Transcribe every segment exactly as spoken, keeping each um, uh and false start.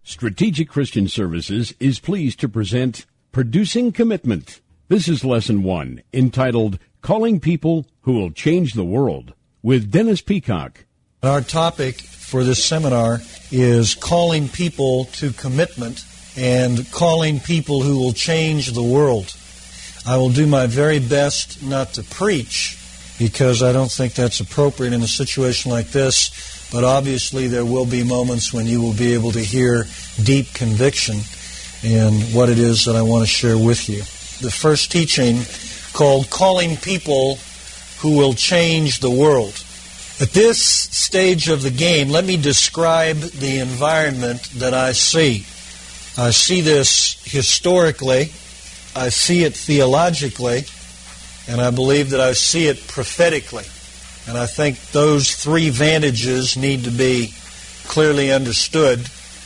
Strategic Christian Services is pleased to present Producing Commitment. This is Lesson one, entitled Calling People Who Will Change the World, with Dennis Peacock. Our topic for this seminar is calling people to commitment and calling people who will change the world. I will do my very best not to preach, because I don't think that's appropriate in a situation like this. But obviously there will be moments when you will be able to hear deep conviction in what it is that I want to share with you. The first teaching, called Calling People Who Will Change the World. At this stage of the game, let me describe the environment that I see. I see this historically, I see it theologically, and I believe that I see it prophetically. And I think those three vantages need to be clearly understood.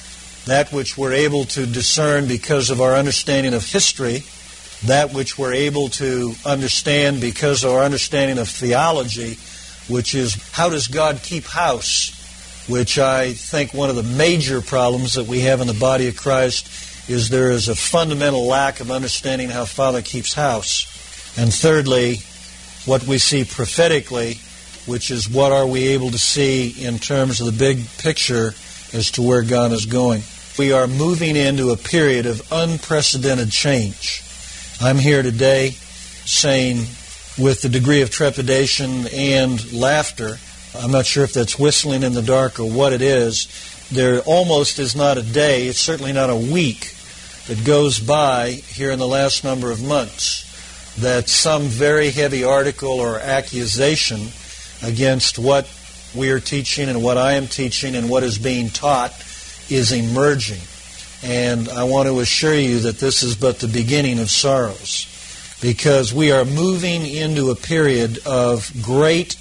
That which we're able to discern because of our understanding of history, that which we're able to understand because of our understanding of theology, which is how does God keep house, which I think one of the major problems that we have in the body of Christ is there is a fundamental lack of understanding how Father keeps house. And thirdly, what we see prophetically, which is what are we able to see in terms of the big picture as to where God is going. We are moving into a period of unprecedented change. I'm here today saying with the degree of trepidation and laughter, I'm not sure if that's whistling in the dark or what it is, there almost is not a day, it's certainly not a week, that goes by here in the last number of months that some very heavy article or accusation against what we are teaching and what I am teaching and what is being taught is emerging. And I want to assure you that this is but the beginning of sorrows, because we are moving into a period of great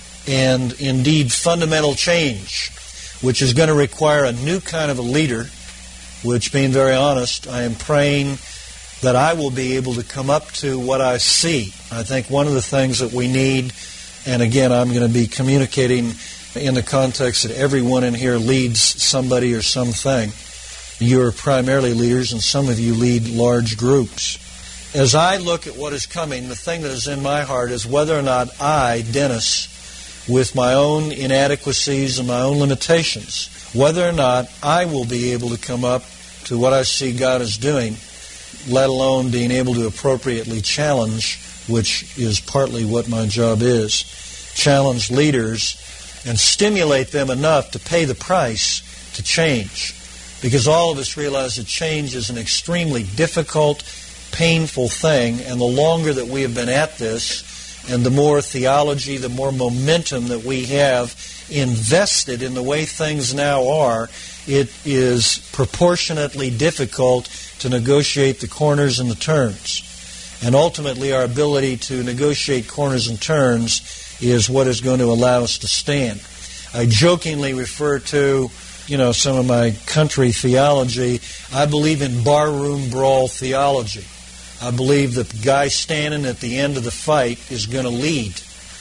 and indeed fundamental change, which is going to require a new kind of a leader, which, being very honest, I am praying that I will be able to come up to what I see. I think one of the things that we need, and again, I'm going to be communicating in the context that everyone in here leads somebody or something. You're primarily leaders, and some of you lead large groups. As I look at what is coming, the thing that is in my heart is whether or not I, Dennis, with my own inadequacies and my own limitations, whether or not I will be able to come up to what I see God is doing, let alone being able to appropriately challenge, which is partly what my job is, challenge leaders and stimulate them enough to pay the price to change. Because all of us realize that change is an extremely difficult, painful thing, and the longer that we have been at this, and the more theology, the more momentum that we have invested in the way things now are, it is proportionately difficult to negotiate the corners and the turns. And ultimately, our ability to negotiate corners and turns is what is going to allow us to stand. I jokingly refer to, you know, some of my country theology. I believe in barroom brawl theology. I believe that the guy standing at the end of the fight is going to lead.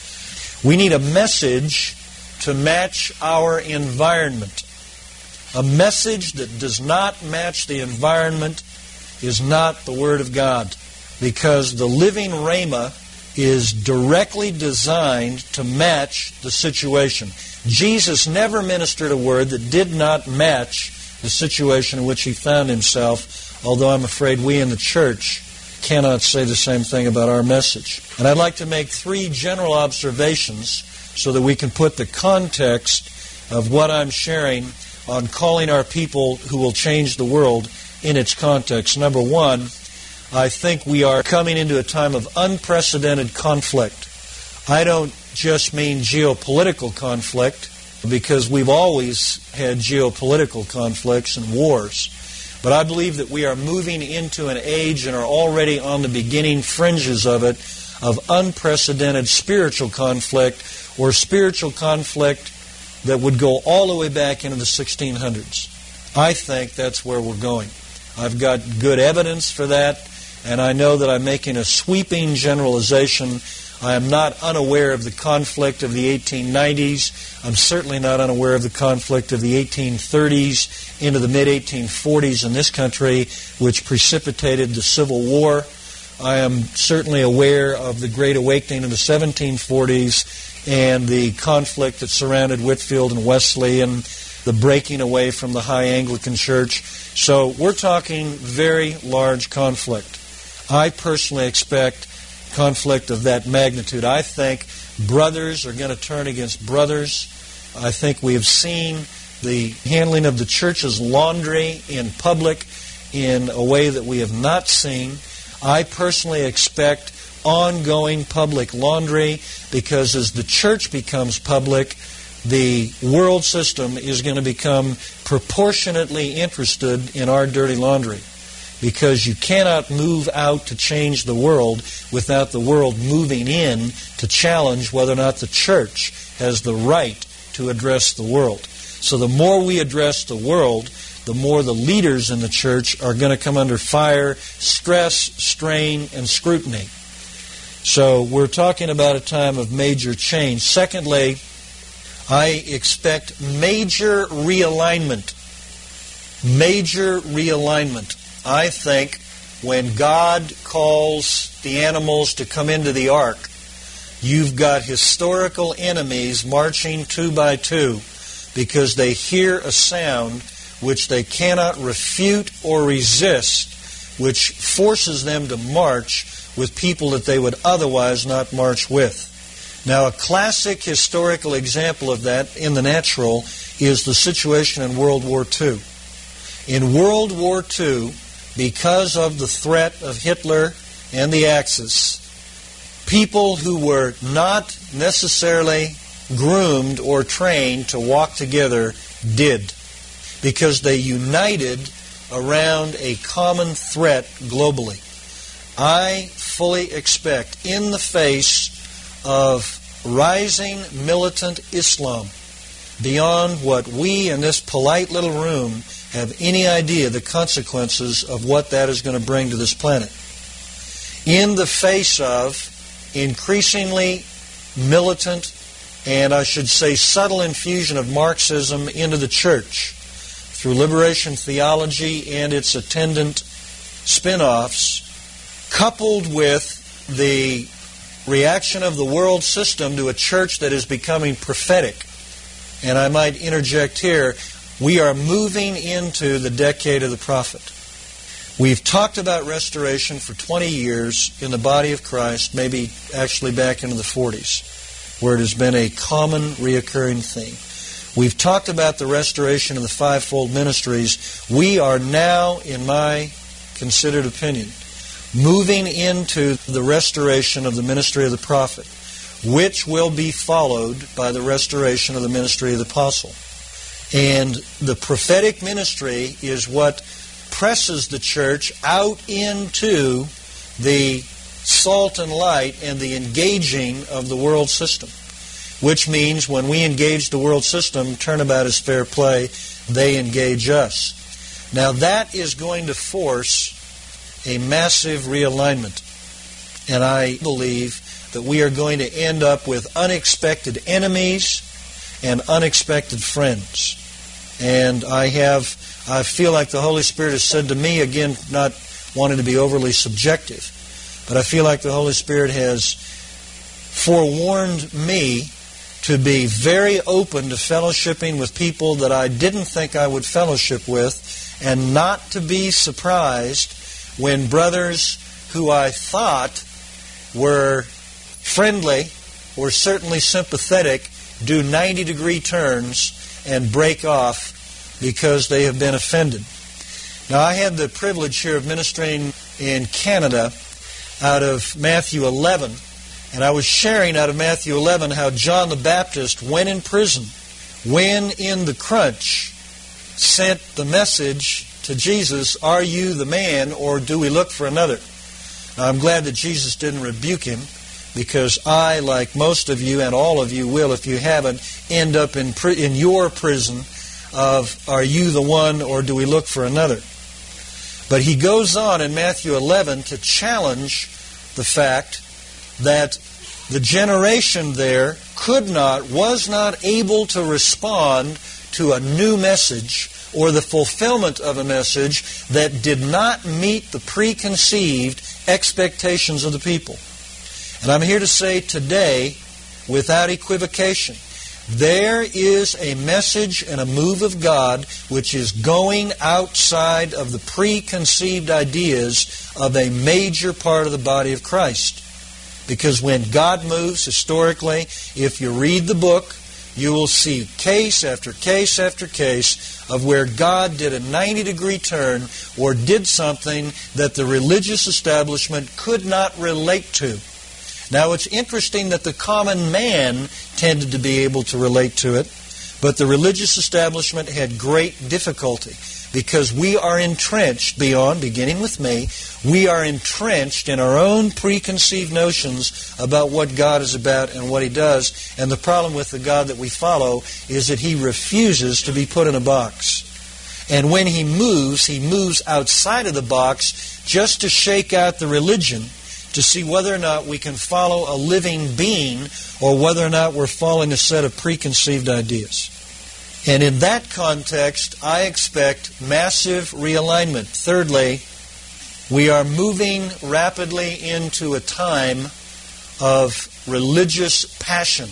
We need a message to match our environment. A message that does not match the environment is not the Word of God, because the living Rhema is directly designed to match the situation. Jesus never ministered a word that did not match the situation in which he found himself, although I'm afraid we in the church cannot say the same thing about our message. And I'd like to make three general observations so that we can put the context of what I'm sharing on calling our people who will change the world in its context. Number one, I think we are coming into a time of unprecedented conflict. I don't just mean geopolitical conflict, because we've always had geopolitical conflicts and wars. But I believe that we are moving into an age and are already on the beginning fringes of it, of unprecedented spiritual conflict, or spiritual conflict that would go all the way back into the sixteen hundreds. I think that's where we're going. I've got good evidence for that, and I know that I'm making a sweeping generalization I am not unaware of the conflict of the eighteen nineties. I'm certainly not unaware of the conflict of the eighteen thirties into the mid eighteen forties in this country, which precipitated the Civil War. I am certainly aware of the Great Awakening in the seventeen forties and the conflict that surrounded Whitefield and Wesley and the breaking away from the High Anglican Church. So we're talking very large conflict. I personally expect conflict of that magnitude. I think brothers are going to turn against brothers. I think we have seen the handling of the church's laundry in public in a way that we have not seen. I personally expect ongoing public laundry because as the church becomes public, the world system is going to become proportionately interested in our dirty laundry. Because you cannot move out to change the world without the world moving in to challenge whether or not the church has the right to address the world. So the more we address the world, the more the leaders in the church are going to come under fire, stress, strain, and scrutiny. So we're talking about a time of major change. Secondly, I expect major realignment. Major realignment. I think when God calls the animals to come into the ark, you've got historical enemies marching two by two because they hear a sound which they cannot refute or resist, which forces them to march with people that they would otherwise not march with. Now, a classic historical example of that in the natural is the situation in World War Two. In World War Two, because of the threat of Hitler and the Axis, people who were not necessarily groomed or trained to walk together did, because they united around a common threat globally. I fully expect, in the face of rising militant Islam, beyond what we in this polite little room have any idea the consequences of what that is going to bring to this planet. In the face of increasingly militant and I should say subtle infusion of Marxism into the church through liberation theology and its attendant spin-offs, coupled with the reaction of the world system to a church that is becoming prophetic. And I might interject here, we are moving into the decade of the prophet. We've talked about restoration for twenty years in the body of Christ, maybe actually back into the forties, where it has been a common reoccurring theme. We've talked about the restoration of the fivefold ministries. We are now, in my considered opinion, moving into the restoration of the ministry of the prophet, which will be followed by the restoration of the ministry of the apostle. And the prophetic ministry is what presses the church out into the salt and light and the engaging of the world system, which means when we engage the world system, turnabout is fair play, they engage us. Now that is going to force a massive realignment. And I believe that we are going to end up with unexpected enemies and unexpected friends. And I have, I feel like the Holy Spirit has said to me, again, not wanting to be overly subjective, but I feel like the Holy Spirit has forewarned me to be very open to fellowshipping with people that I didn't think I would fellowship with, and not to be surprised when brothers who I thought were friendly or certainly sympathetic do ninety-degree turns and break off because they have been offended. Now, I had the privilege here of ministering in Canada out of Matthew eleven, and I was sharing out of Matthew eleven how John the Baptist, when in prison, when in the crunch, sent the message to Jesus, "Are you the man, or do we look for another?" Now, I'm glad that Jesus didn't rebuke him, because I, like most of you and all of you will, if you haven't, end up in pri- in your prison of, "Are you the one, or do we look for another?" But he goes on in Matthew eleven to challenge the fact that the generation there could not, was not able to respond to a new message or the fulfillment of a message that did not meet the preconceived expectations of the people. And I'm here to say today, without equivocation, there is a message and a move of God which is going outside of the preconceived ideas of a major part of the body of Christ. Because when God moves historically, if you read the book, you will see case after case after case of where God did a ninety degree turn or did something that the religious establishment could not relate to. Now, it's interesting that the common man tended to be able to relate to it, but the religious establishment had great difficulty because we are entrenched beyond, beginning with me, we are entrenched in our own preconceived notions about what God is about and what He does. And the problem with the God that we follow is that He refuses to be put in a box. And when He moves, He moves outside of the box just to shake out the religion, to see whether or not we can follow a living being or whether or not we're following a set of preconceived ideas. And in that context, I expect massive realignment. Thirdly, we are moving rapidly into a time of religious passion.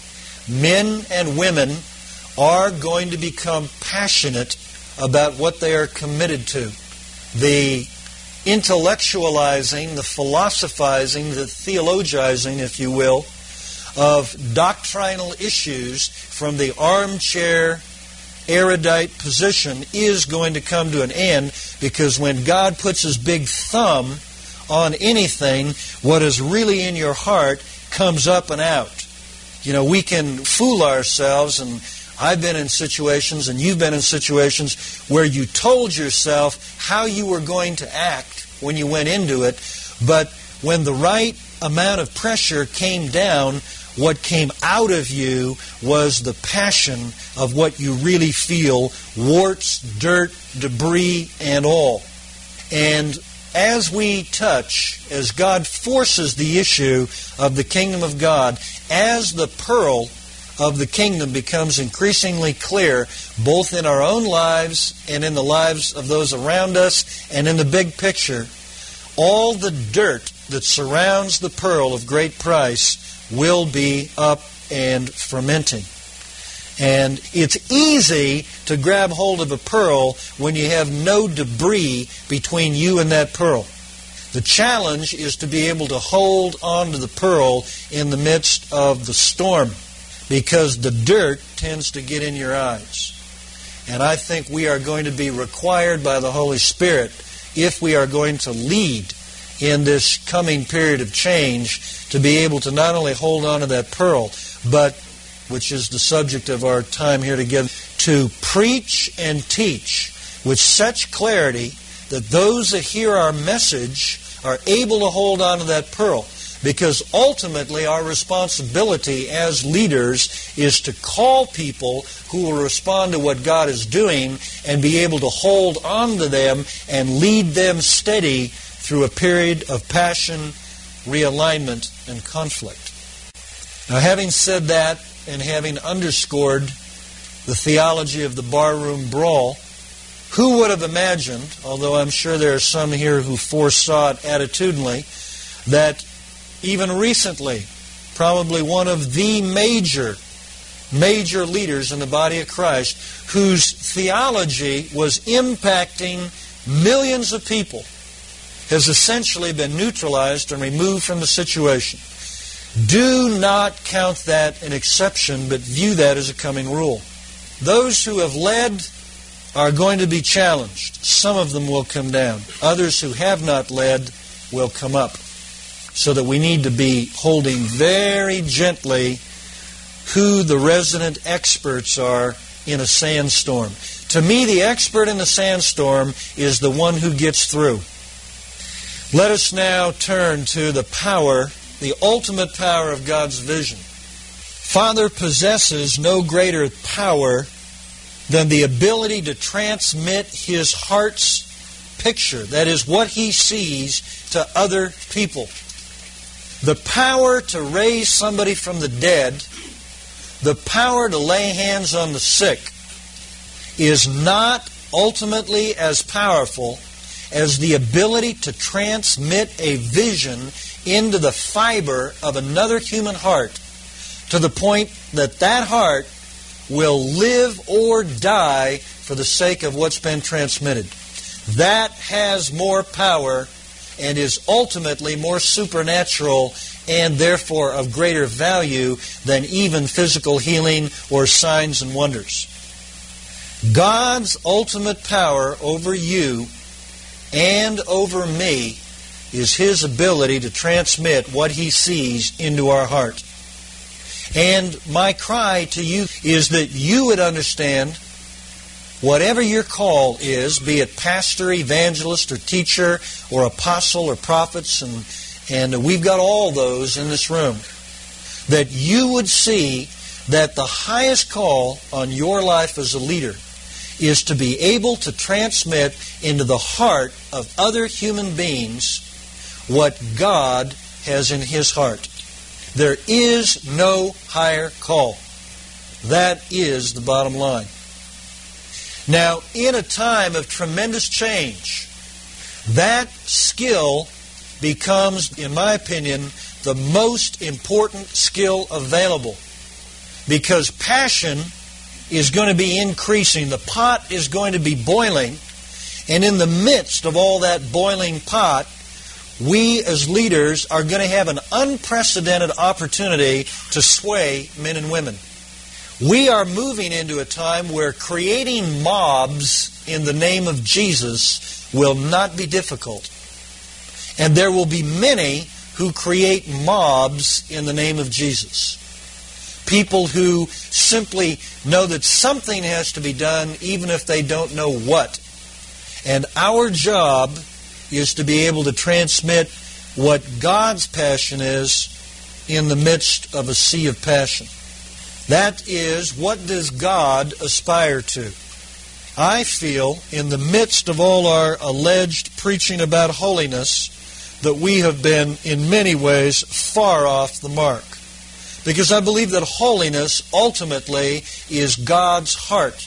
Men and women are going to become passionate about what they are committed to. The intellectualizing, the philosophizing, the theologizing, if you will, of doctrinal issues from the armchair erudite position is going to come to an end, because when God puts His big thumb on anything, what is really in your heart comes up and out. You know, we can fool ourselves, and I've been in situations, and you've been in situations where you told yourself how you were going to act when you went into it, but when the right amount of pressure came down, what came out of you was the passion of what you really feel, warts, dirt, debris, and all. And as we touch, as God forces the issue of the kingdom of God, as the pearl of the kingdom becomes increasingly clear, both in our own lives and in the lives of those around us and in the big picture, all the dirt that surrounds the pearl of great price will be up and fermenting. And it's easy to grab hold of a pearl when you have no debris between you and that pearl. The challenge is to be able to hold on to the pearl in the midst of the storm, because the dirt tends to get in your eyes. And I think we are going to be required by the Holy Spirit, if we are going to lead in this coming period of change, to be able to not only hold on to that pearl, but, which is the subject of our time here together, to preach and teach with such clarity that those that hear our message are able to hold on to that pearl. Because ultimately our responsibility as leaders is to call people who will respond to what God is doing and be able to hold on to them and lead them steady through a period of passion, realignment, and conflict. Now, having said that, and having underscored the theology of the barroom brawl, who would have imagined, although I'm sure there are some here who foresaw it attitudinally, that even recently, probably one of the major, major leaders in the body of Christ, whose theology was impacting millions of people, has essentially been neutralized and removed from the situation. Do not count that an exception, but view that as a coming rule. Those who have led are going to be challenged. Some of them will come down. Others who have not led will come up. So that we need to be holding very gently who the resident experts are in a sandstorm. To me, the expert in the sandstorm is the one who gets through. Let us now turn to the power, the ultimate power of God's vision. Father possesses no greater power than the ability to transmit His heart's picture, that is, what He sees, to other people. The power to raise somebody from the dead, the power to lay hands on the sick, is not ultimately as powerful as the ability to transmit a vision into the fiber of another human heart to the point that that heart will live or die for the sake of what's been transmitted. That has more power and is ultimately more supernatural and therefore of greater value than even physical healing or signs and wonders. God's ultimate power over you and over me is His ability to transmit what He sees into our heart. And my cry to you is that you would understand whatever your call is, be it pastor, evangelist, or teacher, or apostle, or prophets, and, and we've got all those in this room, that you would see that the highest call on your life as a leader is to be able to transmit into the heart of other human beings what God has in His heart. There is no higher call. That is the bottom line. Now, in a time of tremendous change, that skill becomes, in my opinion, the most important skill available, because passion is going to be increasing. The pot is going to be boiling, and in the midst of all that boiling pot, we as leaders are going to have an unprecedented opportunity to sway men and women. We are moving into a time where creating mobs in the name of Jesus will not be difficult. And there will be many who create mobs in the name of Jesus. People who simply know that something has to be done even if they don't know what. And our job is to be able to transmit what God's passion is in the midst of a sea of passion. That is, what does God aspire to? I feel, in the midst of all our alleged preaching about holiness, that we have been, in many ways, far off the mark. Because I believe that holiness, ultimately, is God's heart.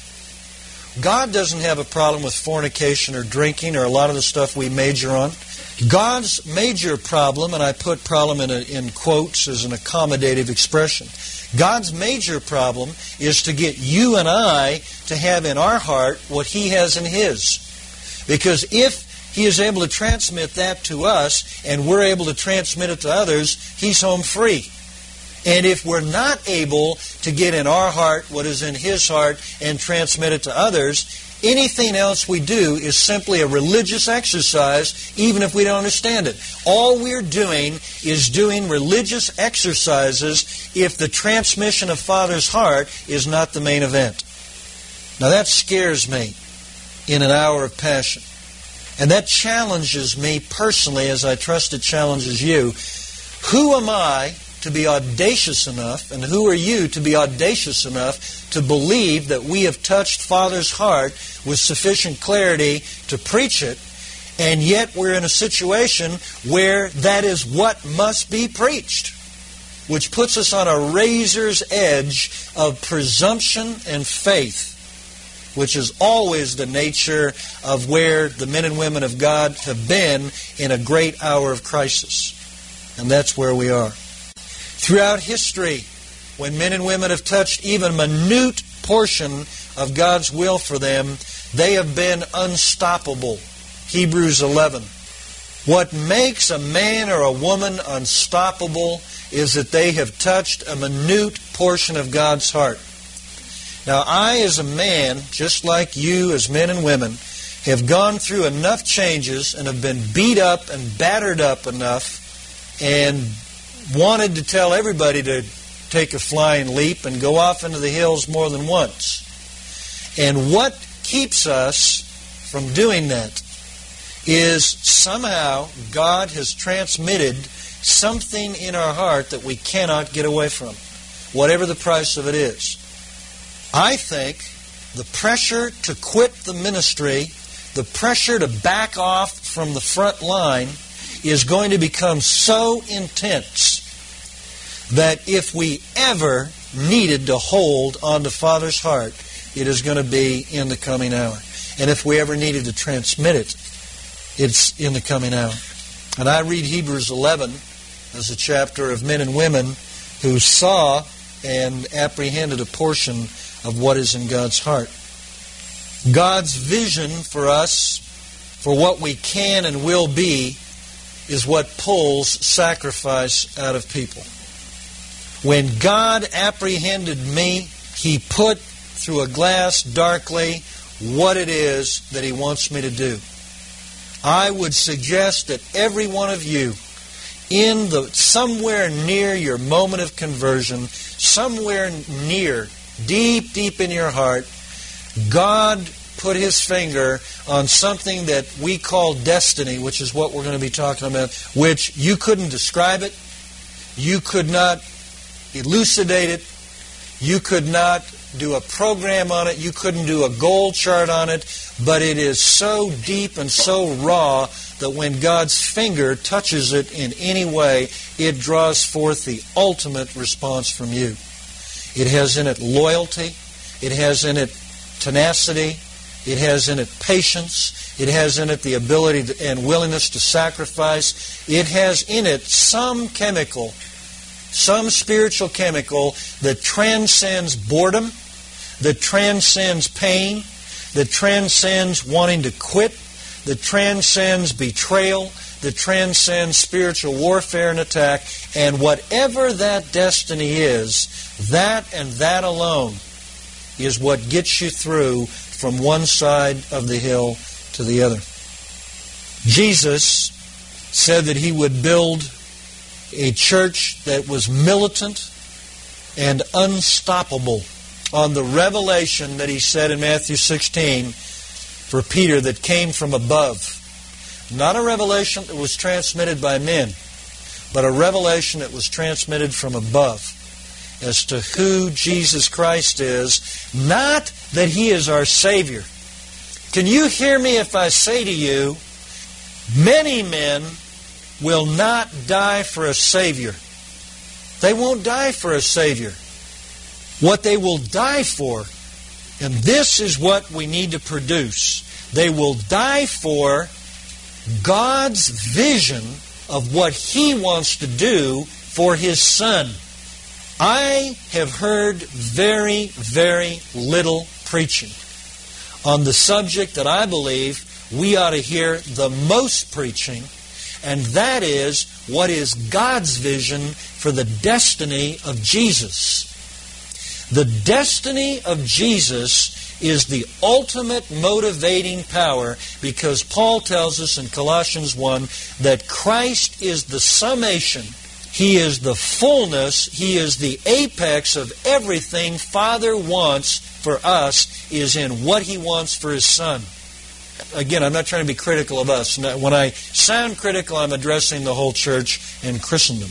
God doesn't have a problem with fornication or drinking or a lot of the stuff we major on. God's major problem, and I put problem in, a, in quotes as an accommodative expression, God's major problem is to get you and I to have in our heart what He has in His. Because if He is able to transmit that to us and we're able to transmit it to others, He's home free. And if we're not able to get in our heart what is in His heart and transmit it to others, anything else we do is simply a religious exercise, even if we don't understand it. All we're doing is doing religious exercises if the transmission of Father's heart is not the main event. Now that scares me in an hour of passion. And that challenges me personally, as I trust it challenges you. Who am I to be audacious enough, and who are you to be audacious enough to believe that we have touched Father's heart with sufficient clarity to preach it, and yet we're in a situation where that is what must be preached, which puts us on a razor's edge of presumption and faith, which is always the nature of where the men and women of God have been in a great hour of crisis. And that's where we are. Throughout history, when men and women have touched even a minute portion of God's will for them, they have been unstoppable. Hebrews eleven. What makes a man or a woman unstoppable is that they have touched a minute portion of God's heart. Now, I as a man, just like you as men and women, have gone through enough changes and have been beat up and battered up enough and wanted to tell everybody to take a flying leap and go off into the hills more than once. And what keeps us from doing that is somehow God has transmitted something in our heart that we cannot get away from, whatever the price of it is. I think the pressure to quit the ministry, the pressure to back off from the front line, is going to become so intense that if we ever needed to hold on to Father's heart, it is going to be in the coming hour. And if we ever needed to transmit it, it's in the coming hour. And I read Hebrews eleven as a chapter of men and women who saw and apprehended a portion of what is in God's heart. God's vision for us, for what we can and will be, is what pulls sacrifice out of people. When God apprehended me, He put through a glass darkly what it is that He wants me to do. I would suggest that every one of you, in the somewhere near your moment of conversion, somewhere near, deep, deep in your heart, God put His finger on something that we call destiny, which is what we're going to be talking about, which you couldn't describe it, you could not elucidate it, you could not do a program on it, you couldn't do a goal chart on it, but it is so deep and so raw that when God's finger touches it in any way, it draws forth the ultimate response from you. It has in it loyalty, it has in it tenacity, it has in it patience, it has in it the ability to, and willingness to sacrifice, it has in it some chemical, some spiritual chemical that transcends boredom, that transcends pain, that transcends wanting to quit, that transcends betrayal, that transcends spiritual warfare and attack. And whatever that destiny is, that and that alone is what gets you through from one side of the hill to the other. Jesus said that He would build a church that was militant and unstoppable on the revelation that He said in Matthew sixteen for Peter that came from above. Not a revelation that was transmitted by men, but a revelation that was transmitted from above as to who Jesus Christ is, not that He is our Savior. Can you hear me if I say to you, many men will not die for a Savior. They won't die for a Savior. What they will die for, and this is what we need to produce, they will die for God's vision of what He wants to do for His Son. I have heard very, very little preaching on the subject that I believe we ought to hear the most preaching, and that is what is God's vision for the destiny of Jesus. The destiny of Jesus is the ultimate motivating power, because Paul tells us in Colossians one that Christ is the summation. He is the fullness. He is the apex of everything Father wants for us is in what He wants for His Son. Again, I'm not trying to be critical of us. When I sound critical, I'm addressing the whole church and Christendom.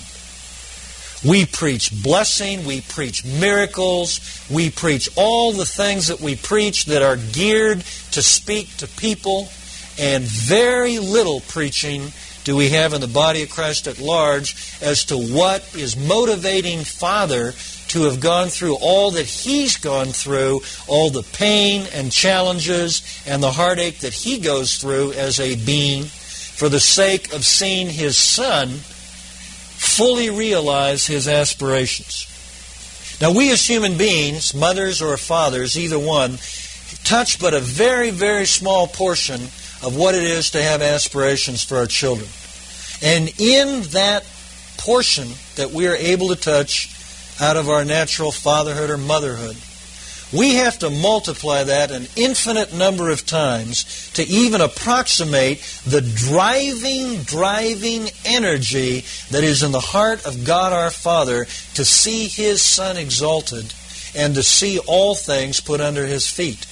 We preach blessing, we preach miracles, we preach all the things that we preach that are geared to speak to people, and very little preaching do we have in the body of Christ at large as to what is motivating Father to have gone through all that He's gone through, all the pain and challenges and the heartache that He goes through as a being for the sake of seeing His Son fully realize His aspirations. Now, we as human beings, mothers or fathers, either one, touch but a very, very small portion of what it is to have aspirations for our children. And in that portion that we are able to touch out of our natural fatherhood or motherhood, we have to multiply that an infinite number of times to even approximate the driving, driving energy that is in the heart of God our Father to see His Son exalted and to see all things put under His feet.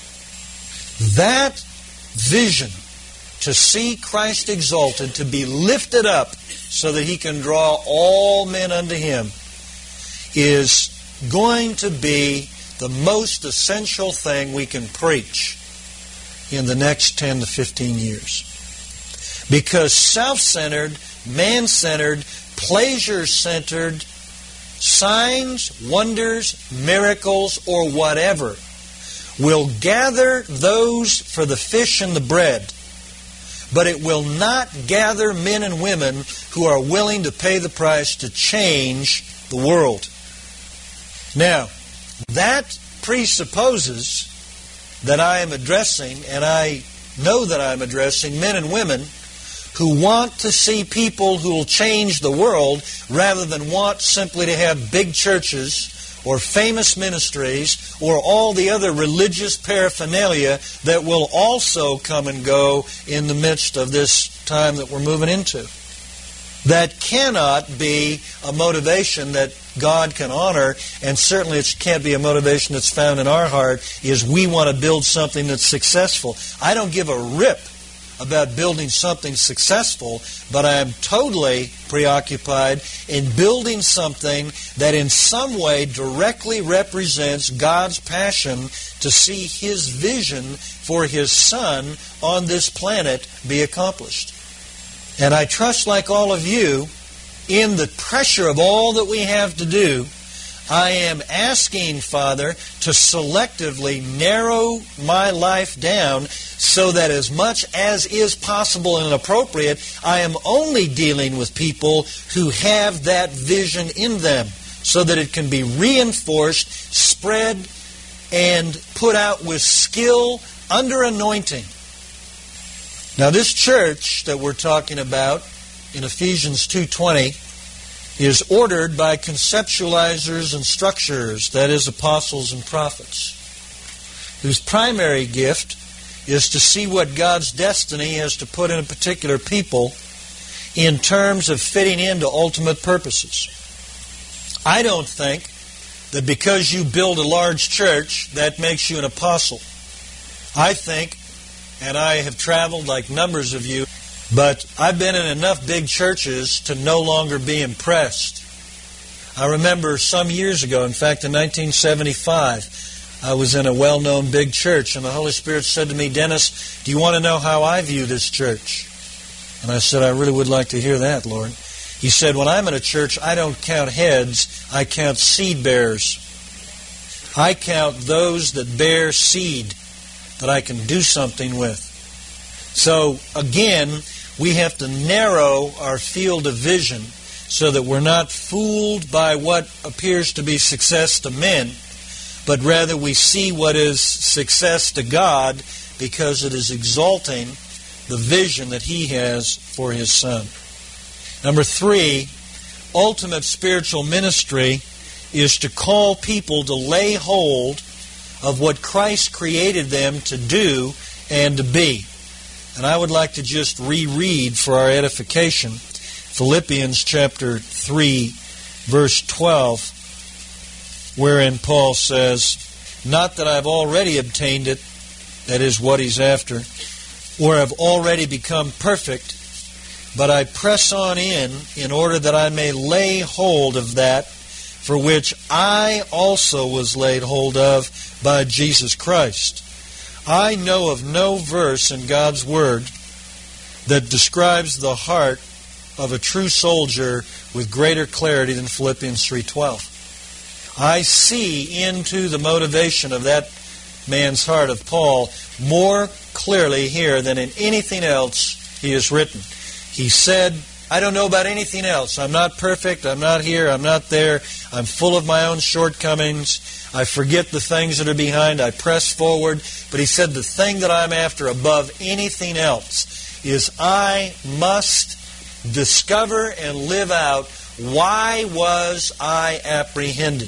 That vision to see Christ exalted, to be lifted up so that He can draw all men unto Him, is going to be the most essential thing we can preach in the next ten to fifteen years. Because self-centered, man-centered, pleasure-centered signs, wonders, miracles, or whatever will gather those for the fish and the bread, but it will not gather men and women who are willing to pay the price to change the world. Now, that presupposes that I am addressing, and I know that I'm addressing, men and women who want to see people who will change the world rather than want simply to have big churches or famous ministries or all the other religious paraphernalia that will also come and go in the midst of this time that we're moving into. That cannot be a motivation that God can honor, and certainly it can't be a motivation that's found in our heart, is we want to build something that's successful. I don't give a rip about building something successful, but I am totally preoccupied in building something that in some way directly represents God's passion to see His vision for His Son on this planet be accomplished. And I trust, like all of you, in the pressure of all that we have to do, I am asking, Father, to selectively narrow my life down so that as much as is possible and appropriate, I am only dealing with people who have that vision in them so that it can be reinforced, spread, and put out with skill under anointing. Now, this church that we're talking about in Ephesians two twenty is ordered by conceptualizers and structurers, that is, apostles and prophets, whose primary gift is to see what God's destiny has to put in a particular people in terms of fitting into ultimate purposes. I don't think that because you build a large church, that makes you an apostle. I think, and I have traveled like numbers of you, but I've been in enough big churches to no longer be impressed. I remember some years ago, in fact in nineteen seventy-five, I was in a well-known big church, and the Holy Spirit said to me, "Dennis, do you want to know how I view this church?" And I said, "I really would like to hear that, Lord." He said, "When I'm in a church, I don't count heads, I count seed bearers. I count those that bear seed that I can do something with." So, again, we have to narrow our field of vision so that we're not fooled by what appears to be success to men, but rather we see what is success to God because it is exalting the vision that He has for His Son. Number three, ultimate spiritual ministry is to call people to lay hold of what Christ created them to do and to be. And I would like to just reread for our edification Philippians chapter three, verse twelve, wherein Paul says, "Not that I've already obtained it," that is what he's after, "or have already become perfect, but I press on in, in order that I may lay hold of that for which I also was laid hold of by Jesus Christ." I know of no verse in God's Word that describes the heart of a true soldier with greater clarity than Philippians three twelve. I see into the motivation of that man's heart of Paul more clearly here than in anything else he has written. He said, "I don't know about anything else. I'm not perfect. I'm not here. I'm not there. I'm full of my own shortcomings. I forget the things that are behind. I press forward." But he said, the thing that I'm after above anything else is I must discover and live out, why was I apprehended?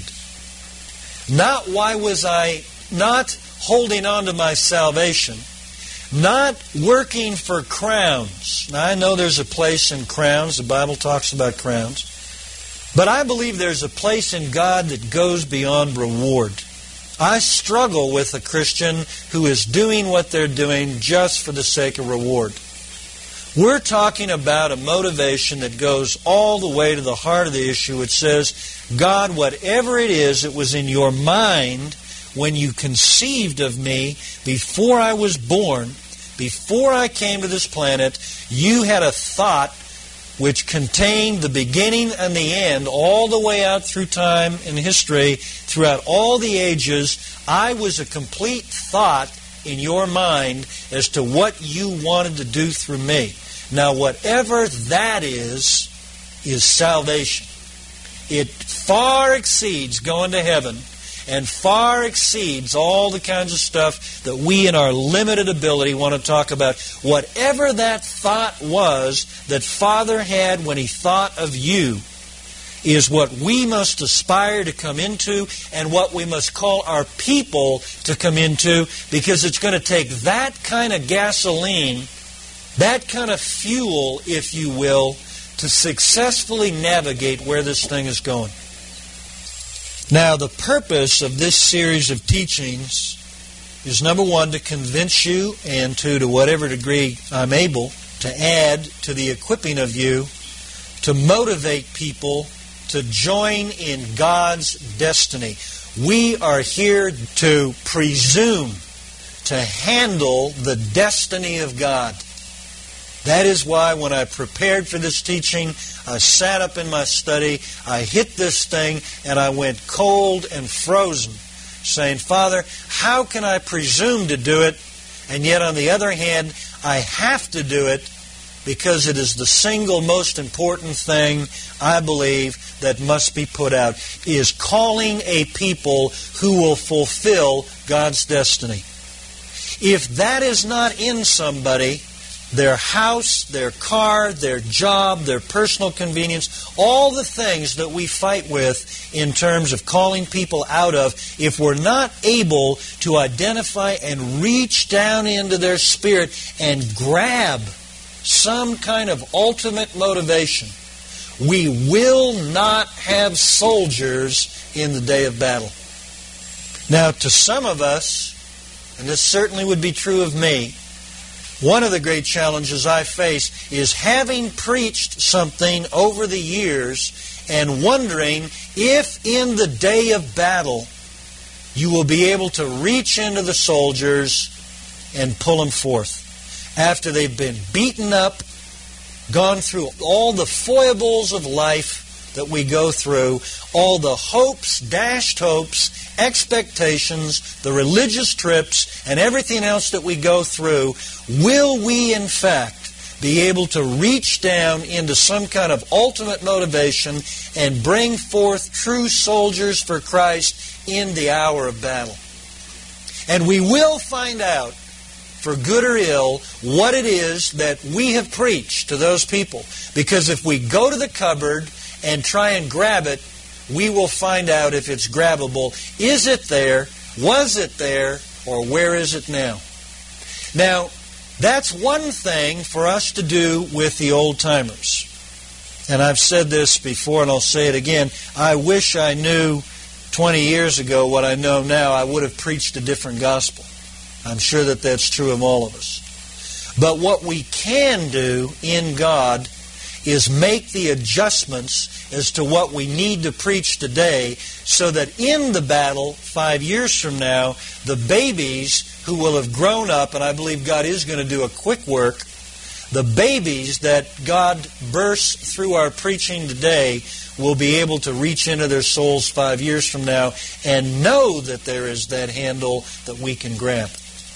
Not why was I not holding on to my salvation, not working for crowns. Now, I know there's a place in crowns. The Bible talks about crowns. But I believe there's a place in God that goes beyond reward. I struggle with a Christian who is doing what they're doing just for the sake of reward. We're talking about a motivation that goes all the way to the heart of the issue. It says, God, whatever it is that was in your mind when you conceived of me before I was born, before I came to this planet, you had a thought which contained the beginning and the end all the way out through time and history, throughout all the ages. I was a complete thought in your mind as to what you wanted to do through me. Now, whatever that is, is salvation. It far exceeds going to heaven and far exceeds all the kinds of stuff that we in our limited ability want to talk about. Whatever that thought was that Father had when He thought of you is what we must aspire to come into and what we must call our people to come into, because it's going to take that kind of gasoline, that kind of fuel, if you will, to successfully navigate where this thing is going. Now, the purpose of this series of teachings is, number one, to convince you, and to, to whatever degree I'm able, to add to the equipping of you, to motivate people to join in God's destiny. We are here to presume to handle the destiny of God. That is why when I prepared for this teaching, I sat up in my study, I hit this thing, and I went cold and frozen, saying, Father, how can I presume to do it? And yet, on the other hand, I have to do it because it is the single most important thing, I believe, that must be put out, is calling a people who will fulfill God's destiny. If that is not in somebody, their house, their car, their job, their personal convenience, all the things that we fight with in terms of calling people out of, if we're not able to identify and reach down into their spirit and grab some kind of ultimate motivation, we will not have soldiers in the day of battle. Now, to some of us, and this certainly would be true of me, one of the great challenges I face is having preached something over the years and wondering if in the day of battle you will be able to reach into the soldiers and pull them forth. After they've been beaten up, gone through all the foibles of life that we go through, all the hopes, dashed hopes, expectations, the religious trips, and everything else that we go through, will we in fact be able to reach down into some kind of ultimate motivation and bring forth true soldiers for Christ in the hour of battle? And we will find out, for good or ill, what it is that we have preached to those people. Because if we go to the cupboard and try and grab it, we will find out if it's grabbable. Is it there? Was it there? Or where is it now? Now, that's one thing for us to do with the old-timers. And I've said this before and I'll say it again. I wish I knew twenty years ago what I know now. I would have preached a different gospel. I'm sure that that's true of all of us. But what we can do in God is make the adjustments as to what we need to preach today, so that in the battle five years from now, the babies who will have grown up, and I believe God is going to do a quick work, the babies that God bursts through our preaching today will be able to reach into their souls five years from now and know that there is that handle that we can grab.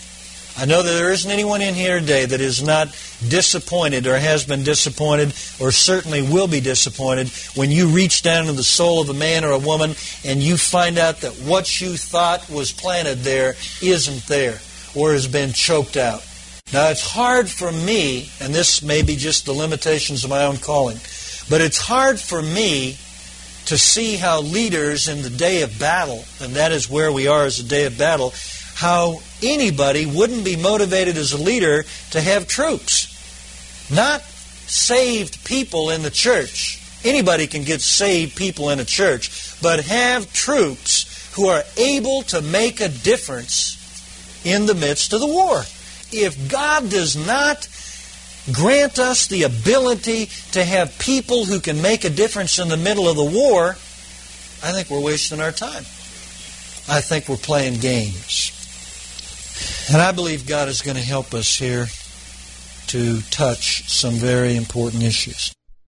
I know that there isn't anyone in here today that is not disappointed or has been disappointed or certainly will be disappointed when you reach down into the soul of a man or a woman and you find out that what you thought was planted there isn't there or has been choked out. Now, it's hard for me, and this may be just the limitations of my own calling, but it's hard for me to see how leaders in the day of battle, and that is where we are as a day of battle, how anybody wouldn't be motivated as a leader to have troops. Not saved people in the church. Anybody can get saved people in a church, but have troops who are able to make a difference in the midst of the war. If God does not grant us the ability to have people who can make a difference in the middle of the war, I think we're wasting our time. I think we're playing games. And I believe God is going to help us here to touch some very important issues.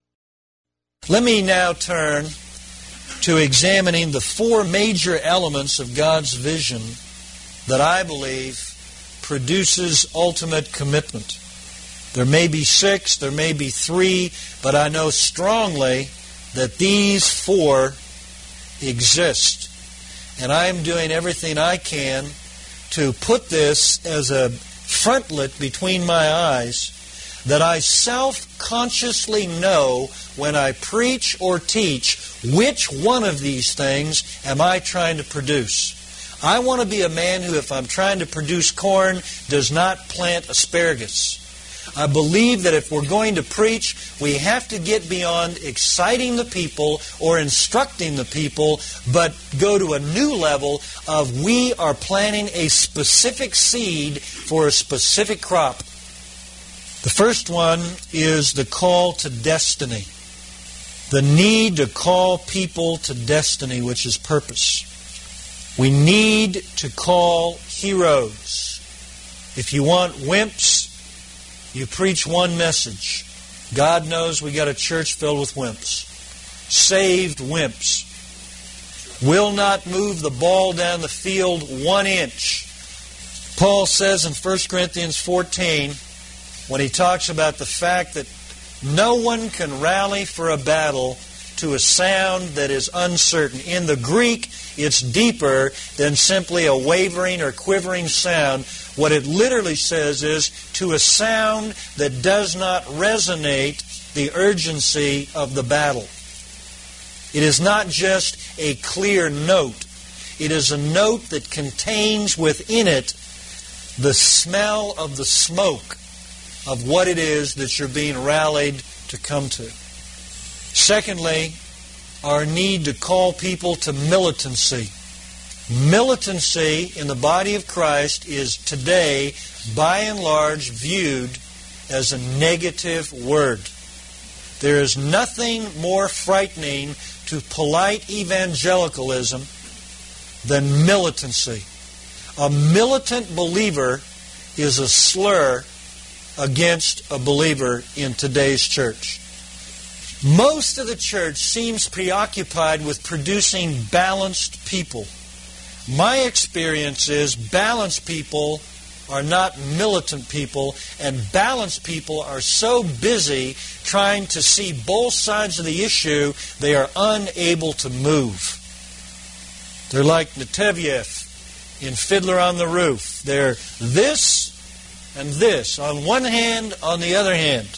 Let me now turn to examining the four major elements of God's vision that I believe produces ultimate commitment. There may be six, there may be three, but I know strongly that these four exist. And I am doing everything I can to put this as a frontlet between my eyes, that I self-consciously know when I preach or teach which one of these things am I trying to produce. I want to be a man who, if I'm trying to produce corn, does not plant asparagus. I believe that if we're going to preach, we have to get beyond exciting the people or instructing the people, but go to a new level of we are planting a specific seed for a specific crop. The first one is the call to destiny. The need to call people to destiny, which is purpose. We need to call heroes. If you want wimps, you preach one message. God knows we got a church filled with wimps. Saved wimps. Will not move the ball down the field one inch. Paul says in First Corinthians fourteen, when he talks about the fact that no one can rally for a battle to a sound that is uncertain. In the Greek, it's deeper than simply a wavering or quivering sound. What it literally says is to a sound that does not resonate the urgency of the battle. It is not just a clear note. It is a note that contains within it the smell of the smoke of what it is that you're being rallied to come to. Secondly, our need to call people to militancy. Militancy in the body of Christ is today, by and large, viewed as a negative word. There is nothing more frightening to polite evangelicalism than militancy. A militant believer is a slur against a believer in today's church. Most of the church seems preoccupied with producing balanced people. My experience is balanced people are not militant people, and balanced people are so busy trying to see both sides of the issue, they are unable to move. They're like Netevyev in Fiddler on the Roof. They're this and this, on one hand, on the other hand.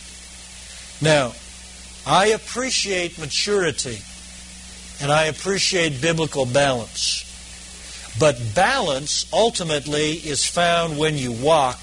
Now, I appreciate maturity, and I appreciate biblical balance. But balance ultimately is found when you walk,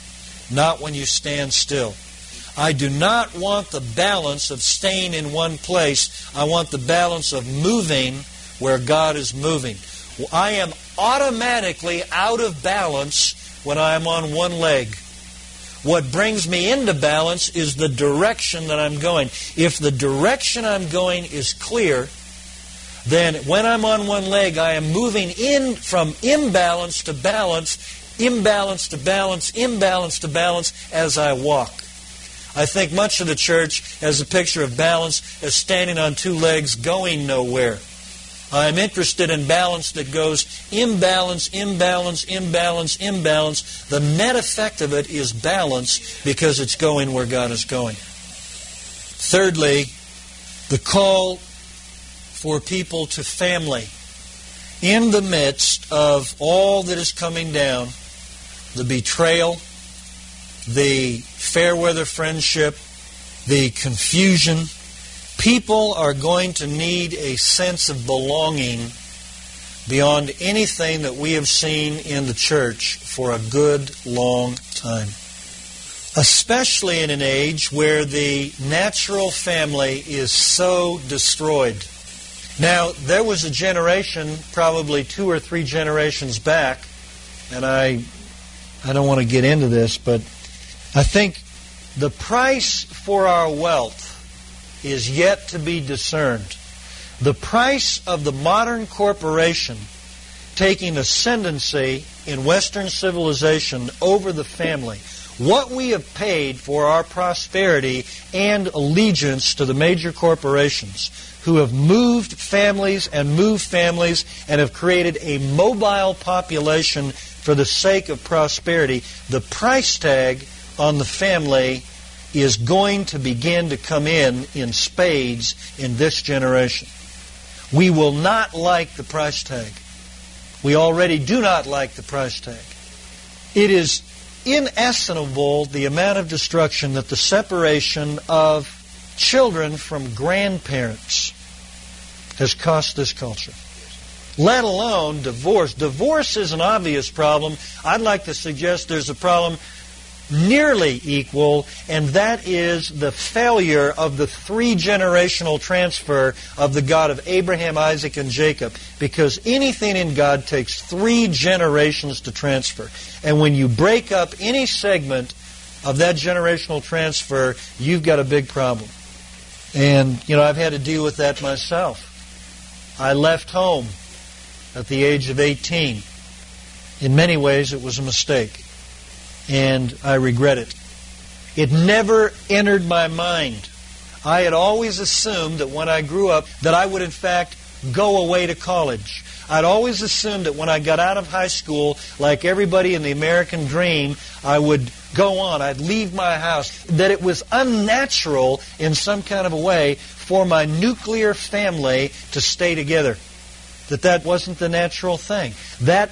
not when you stand still. I do not want the balance of staying in one place. I want the balance of moving where God is moving. I am automatically out of balance when I am on one leg. What brings me into balance is the direction that I'm going. If the direction I'm going is clear, then when I'm on one leg, I am moving in from imbalance to balance, imbalance to balance, imbalance to balance as I walk. I think much of the church has a picture of balance as standing on two legs going nowhere. I'm interested in balance that goes imbalance, imbalance, imbalance, imbalance. The net effect of it is balance because it's going where God is going. Thirdly, the call for people to family. In the midst of all that is coming down, the betrayal, the fair weather friendship, the confusion, people are going to need a sense of belonging beyond anything that we have seen in the church for a good long time. Especially in an age where the natural family is so destroyed. Now, there was a generation, probably two or three generations back, and I, I don't want to get into this, but I think the price for our wealth is yet to be discerned. The price of the modern corporation taking ascendancy in Western civilization over the family, what we have paid for our prosperity and allegiance to the major corporations who have moved families and moved families and have created a mobile population for the sake of prosperity, the price tag on the family is going to begin to come in in spades in this generation. We will not like the price tag. We already do not like the price tag. It is inestimable the amount of destruction that the separation of children from grandparents has cost this culture. Let alone divorce. Divorce is an obvious problem. I'd like to suggest there's a problem nearly equal, and that is the failure of the three-generational transfer of the God of Abraham, Isaac, and Jacob. Because anything in God takes three generations to transfer. And when you break up any segment of that generational transfer, you've got a big problem. And, you know, I've had to deal with that myself. I left home at the age of eighteen. In many ways, it was a mistake. And I regret it. It never entered my mind. I had always assumed that when I grew up that I would in fact go away to college. I'd always assumed that when I got out of high school, like everybody in the American dream, I would go on. I'd leave my house. That it was unnatural in some kind of a way for my nuclear family to stay together. That that wasn't the natural thing. That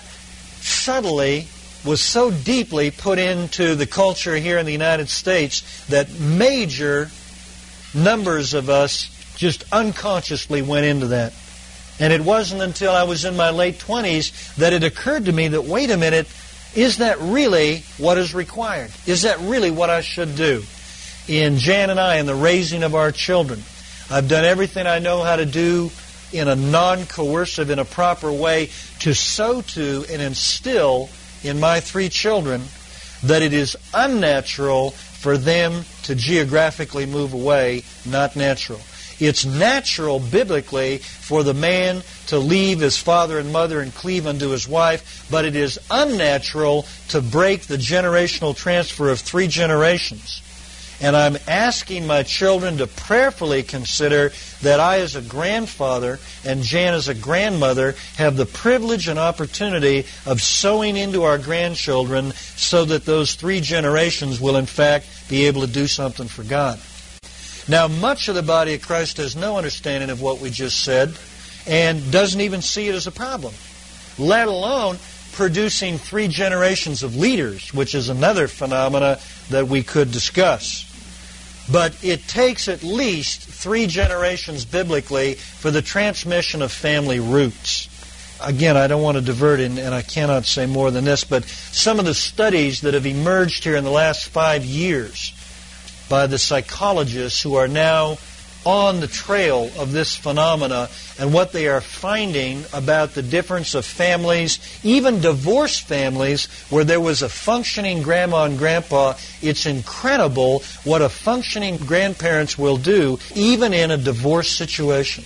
subtly was so deeply put into the culture here in the United States that major numbers of us just unconsciously went into that. And it wasn't until I was in my late twenties that it occurred to me that, wait a minute, is that really what is required? Is that really what I should do? In Jan and I, in the raising of our children, I've done everything I know how to do in a non-coercive, in a proper way, to sow to and instill in my three children that it is unnatural for them to geographically move away, not natural. It's natural biblically for the man to leave his father and mother and cleave unto his wife, but it is unnatural to break the generational transfer of three generations. And I'm asking my children to prayerfully consider that I, as a grandfather, and Jan, as a grandmother, have the privilege and opportunity of sowing into our grandchildren so that those three generations will, in fact, be able to do something for God. Now, much of the body of Christ has no understanding of what we just said and doesn't even see it as a problem, let alone producing three generations of leaders, which is another phenomena that we could discuss. But it takes at least three generations biblically for the transmission of family roots. Again, I don't want to divert in, and I cannot say more than this, but some of the studies that have emerged here in the last five years by the psychologists who are now on the trail of this phenomena and what they are finding about the difference of families, even divorced families where there was a functioning grandma and grandpa. It's incredible what a functioning grandparents will do even in a divorce situation.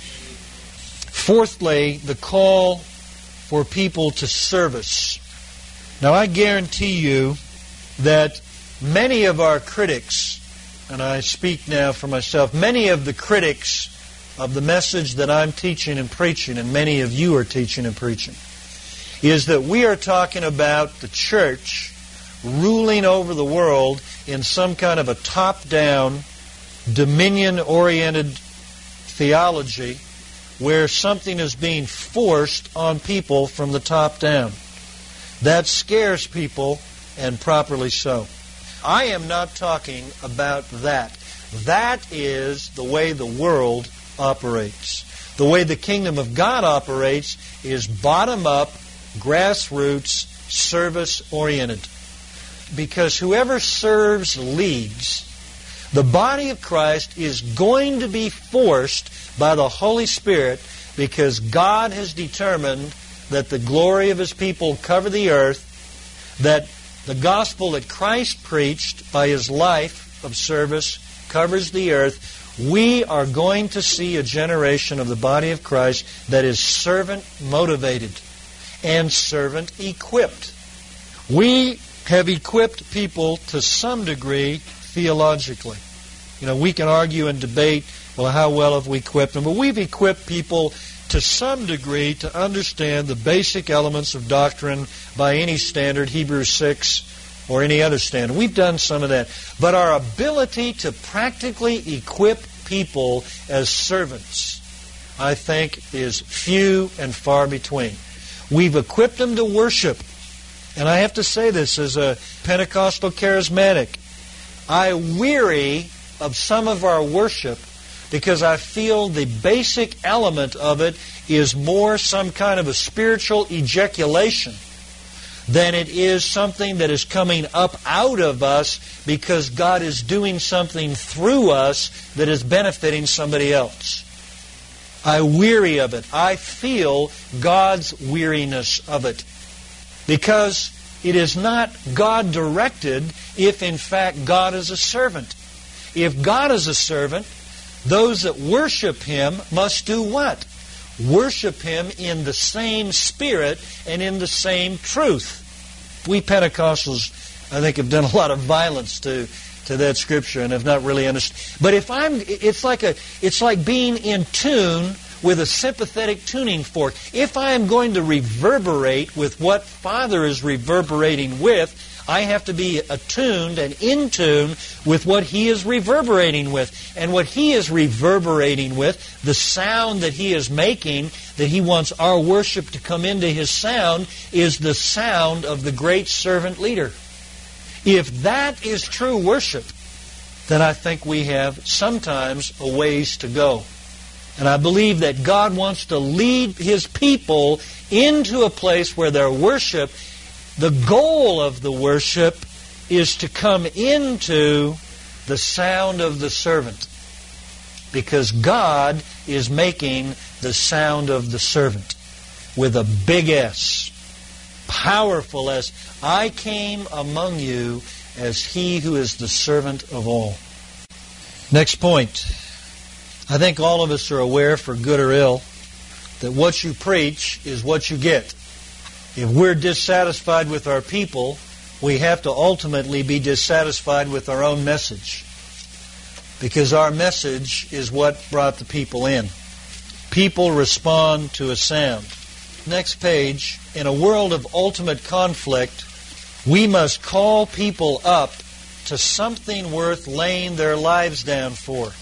Fourthly, the call for people to service. Now, I guarantee you that many of our critics, and I speak now for myself, many of the critics of the message that I'm teaching and preaching, and many of you are teaching and preaching, is that we are talking about the church ruling over the world in some kind of a top-down, dominion-oriented theology where something is being forced on people from the top down. That scares people, and properly so. I am not talking about that. That is the way the world operates. The way the kingdom of God operates is bottom-up, grassroots, service-oriented. Because whoever serves leads. The body of Christ is going to be forced by the Holy Spirit because God has determined that the glory of His people cover the earth, that the gospel that Christ preached by His life of service covers the earth. We are going to see a generation of the body of Christ that is servant-motivated and servant-equipped. We have equipped people to some degree theologically. You know, we can argue and debate, well, how well have we equipped them? But we've equipped people to some degree to understand the basic elements of doctrine by any standard, Hebrews six or any other standard. We've done some of that. But our ability to practically equip people as servants, I think, is few and far between. We've equipped them to worship. And I have to say this as a Pentecostal charismatic. I weary of some of our worship because I feel the basic element of it is more some kind of a spiritual ejaculation than it is something that is coming up out of us because God is doing something through us that is benefiting somebody else. I weary of it. I feel God's weariness of it because it is not God-directed if in fact God is a servant. If God is a servant, those that worship Him must do what? Worship Him in the same spirit and in the same truth. We Pentecostals, I think, have done a lot of violence to, to that Scripture and have not really understood. But if I'm, it's like a, it's like being in tune with a sympathetic tuning fork. If I am going to reverberate with what Father is reverberating with, I have to be attuned and in tune with what He is reverberating with. And what He is reverberating with, the sound that He is making, that He wants our worship to come into His sound, is the sound of the great servant leader. If that is true worship, then I think we have sometimes a ways to go. And I believe that God wants to lead His people into a place where their worship, the goal of the worship, is to come into the sound of the servant. Because God is making the sound of the servant with a big S. Powerful S. I came among you as He who is the servant of all. Next point. I think all of us are aware, for good or ill, that what you preach is what you get. If we're dissatisfied with our people, we have to ultimately be dissatisfied with our own message. Because our message is what brought the people in. People respond to a sound. Next page. In a world of ultimate conflict, we must call people up to something worth laying their lives down for.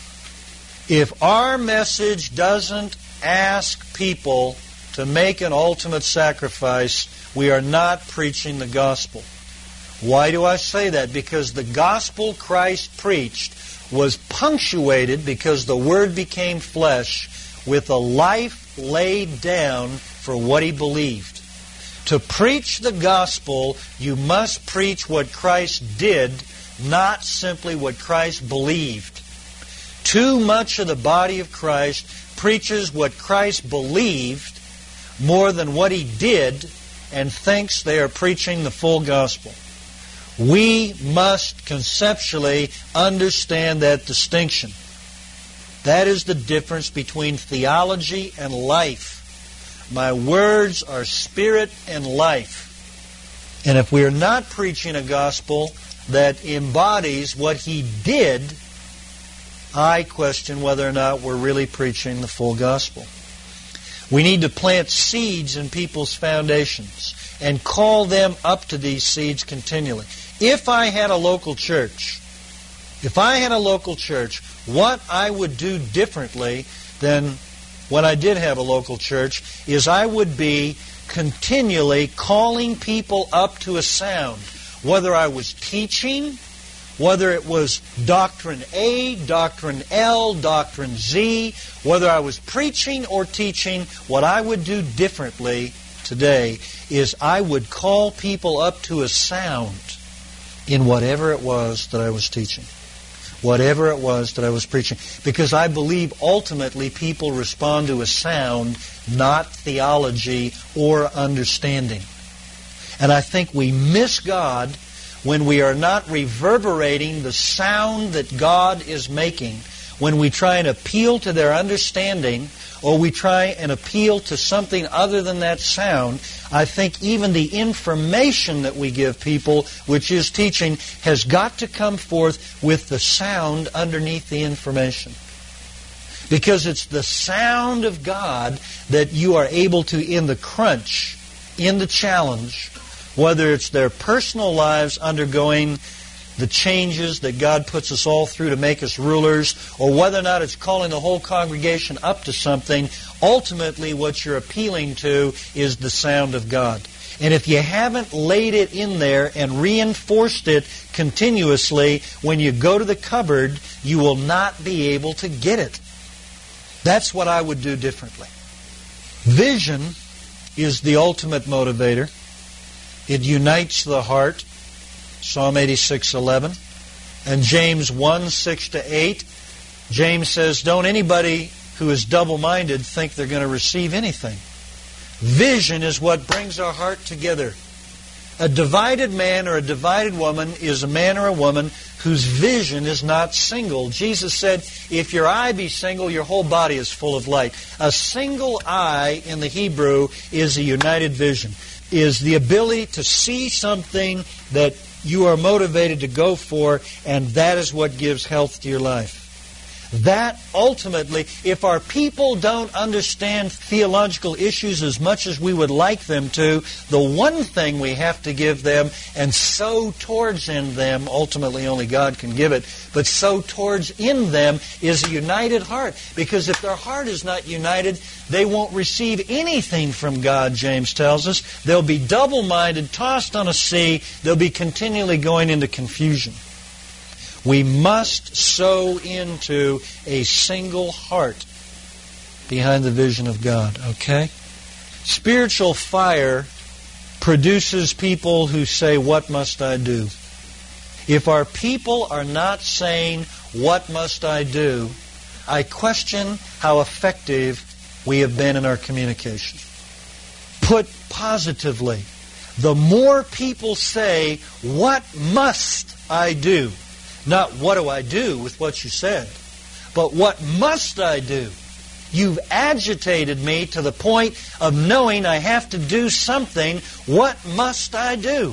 If our message doesn't ask people to make an ultimate sacrifice, we are not preaching the gospel. Why do I say that? Because the gospel Christ preached was punctuated, because the Word became flesh, with a life laid down for what He believed. To preach the gospel, you must preach what Christ did, not simply what Christ believed. Too much of the body of Christ preaches what Christ believed more than what He did and thinks they are preaching the full gospel. We must conceptually understand that distinction. That is the difference between theology and life. My words are spirit and life. And if we are not preaching a gospel that embodies what He did, I question whether or not we're really preaching the full gospel. We need to plant seeds in people's foundations and call them up to these seeds continually. If I had a local church, if I had a local church, what I would do differently than when I did have a local church is I would be continually calling people up to a sound, whether I was teaching, whether it was Doctrine A, Doctrine L, Doctrine Z, whether I was preaching or teaching. What I would do differently today is I would call people up to a sound in whatever it was that I was teaching, whatever it was that I was preaching. Because I believe ultimately people respond to a sound, not theology or understanding. And I think we miss God when we are not reverberating the sound that God is making, when we try and appeal to their understanding, or we try and appeal to something other than that sound, I think even the information that we give people, which is teaching, has got to come forth with the sound underneath the information. Because it's the sound of God that you are able to, in the crunch, in the challenge, whether it's their personal lives undergoing the changes that God puts us all through to make us rulers, or whether or not it's calling the whole congregation up to something, ultimately what you're appealing to is the sound of God. And if you haven't laid it in there and reinforced it continuously, when you go to the cupboard, you will not be able to get it. That's what I would do differently. Vision is the ultimate motivator. It unites the heart. Psalm eighty-six eleven. And James one six to eight. James says, don't anybody who is double-minded think they're going to receive anything. Vision is what brings our heart together. A divided man or a divided woman is a man or a woman whose vision is not single. Jesus said, if your eye be single, your whole body is full of light. A single eye in the Hebrew is a united vision, is the ability to see something that you are motivated to go for, and that is what gives health to your life. That ultimately, if our people don't understand theological issues as much as we would like them to, the one thing we have to give them and sow towards in them, ultimately only God can give it, but sow towards in them is a united heart. Because if their heart is not united, they won't receive anything from God, James tells us. They'll be double-minded, tossed on a sea. They'll be continually going into confusion. We must sow into a single heart behind the vision of God, okay? Spiritual fire produces people who say, what must I do? If our people are not saying, what must I do, I question how effective we have been in our communication. Put positively, the more people say, what must I do? Not what do I do with what you said, but what must I do? You've agitated me to the point of knowing I have to do something. What must I do?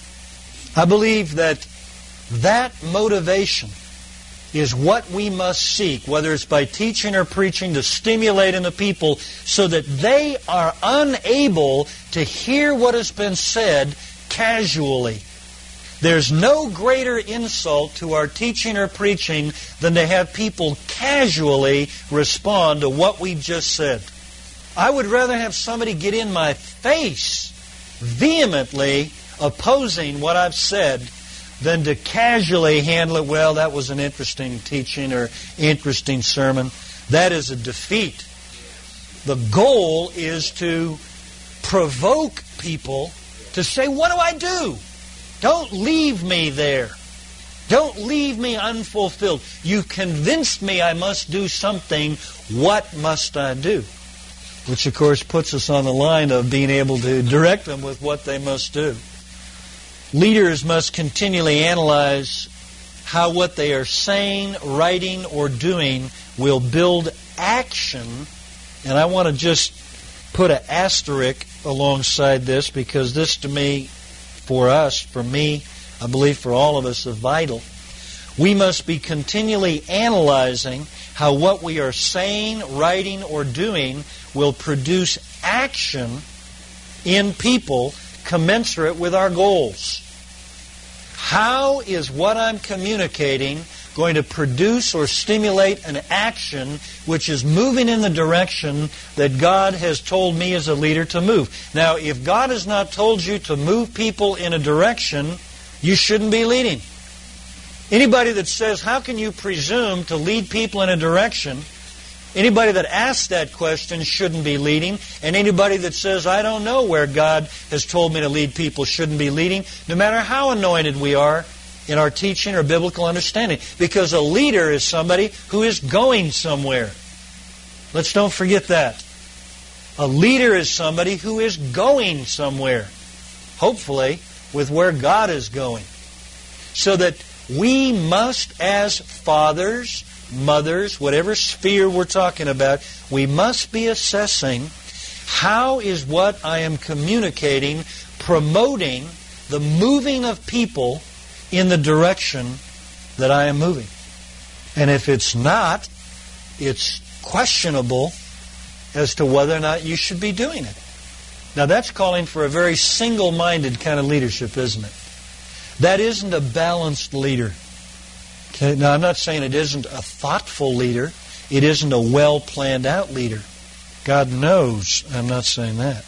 I believe that that motivation is what we must seek, whether it's by teaching or preaching, to stimulate in the people so that they are unable to hear what has been said casually. There's no greater insult to our teaching or preaching than to have people casually respond to what we've just said. I would rather have somebody get in my face vehemently opposing what I've said than to casually handle it, well, that was an interesting teaching or interesting sermon. That is a defeat. The goal is to provoke people to say, what do I do? Don't leave me there. Don't leave me unfulfilled. You convinced me I must do something. What must I do? Which, of course, puts us on the line of being able to direct them with what they must do. Leaders must continually analyze how what they are saying, writing, or doing will build action. And I want to just put an asterisk alongside this, because this, to me, for us, for me, I believe for all of us, is vital. We must be continually analyzing how what we are saying, writing, or doing will produce action in people commensurate with our goals. How is what I'm communicating going to produce or stimulate an action which is moving in the direction that God has told me as a leader to move? Now, if God has not told you to move people in a direction, you shouldn't be leading. Anybody that says, how can you presume to lead people in a direction? Anybody that asks that question shouldn't be leading. And anybody that says, I don't know where God has told me to lead people, shouldn't be leading, no matter how anointed we are in our teaching or biblical understanding. Because a leader is somebody who is going somewhere. Let's don't forget that. A leader is somebody who is going somewhere. Hopefully, with where God is going. So that we must, as fathers, mothers, whatever sphere we're talking about, we must be assessing how is what I am communicating promoting the moving of people in the direction that I am moving. And if it's not, it's questionable as to whether or not you should be doing it. Now that's calling for a very single-minded kind of leadership, isn't it? That isn't a balanced leader. Okay? Now I'm not saying it isn't a thoughtful leader. It isn't a well-planned out leader. God knows I'm not saying that.